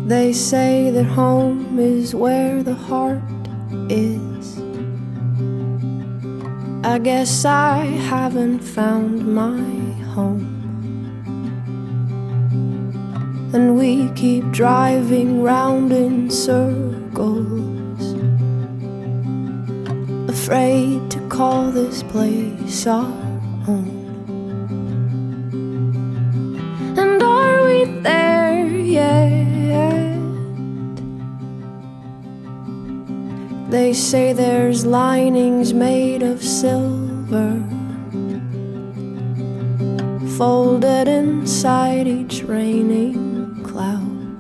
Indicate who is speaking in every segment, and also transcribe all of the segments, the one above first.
Speaker 1: They say that home is where the heart is. I guess I haven't found my home. And we keep driving round in circles, afraid to call this place our own. And are we there yet? They say there's linings made of silver, folded inside each raining cloud.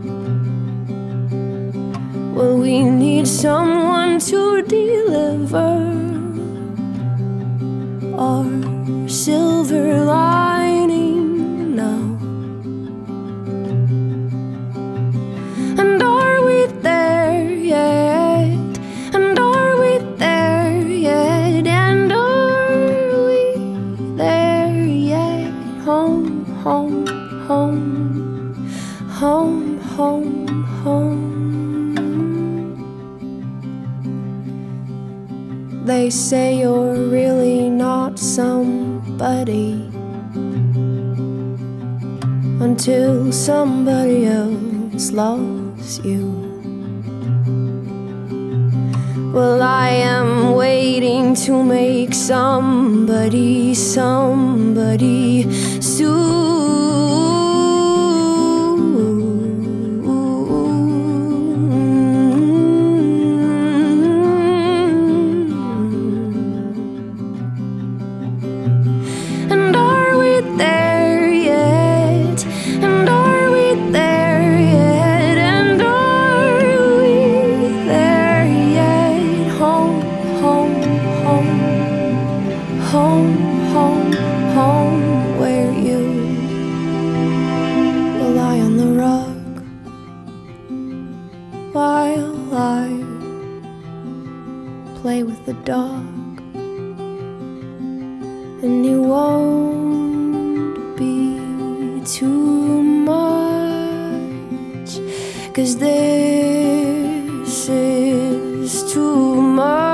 Speaker 1: Well, we need someone to deliver our silver lining now. And are we there yet? And are we there yet? And are we there yet? Home, home, home, home, home, home. They say you're really not somebody until somebody else loves you. Well, I am waiting to make somebody soon. And are we there yet? And are we there yet? And are we there yet? Home, home, home, home, home, home, where you will lie on the rug while I play with the dog. And you won't be too much, 'cause this is too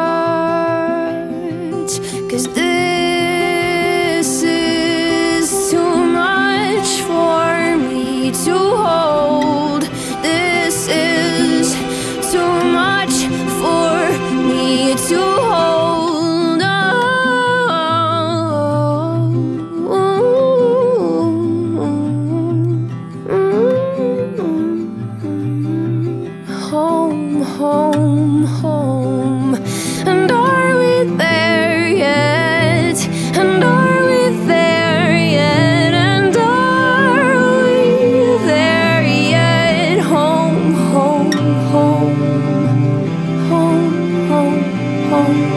Speaker 1: much, 'cause this is too much for me to hold. This is too much for me to hold. Home, home, home. And are we there yet? And are we there yet? And are we there yet? Home, home, home, home, home, home.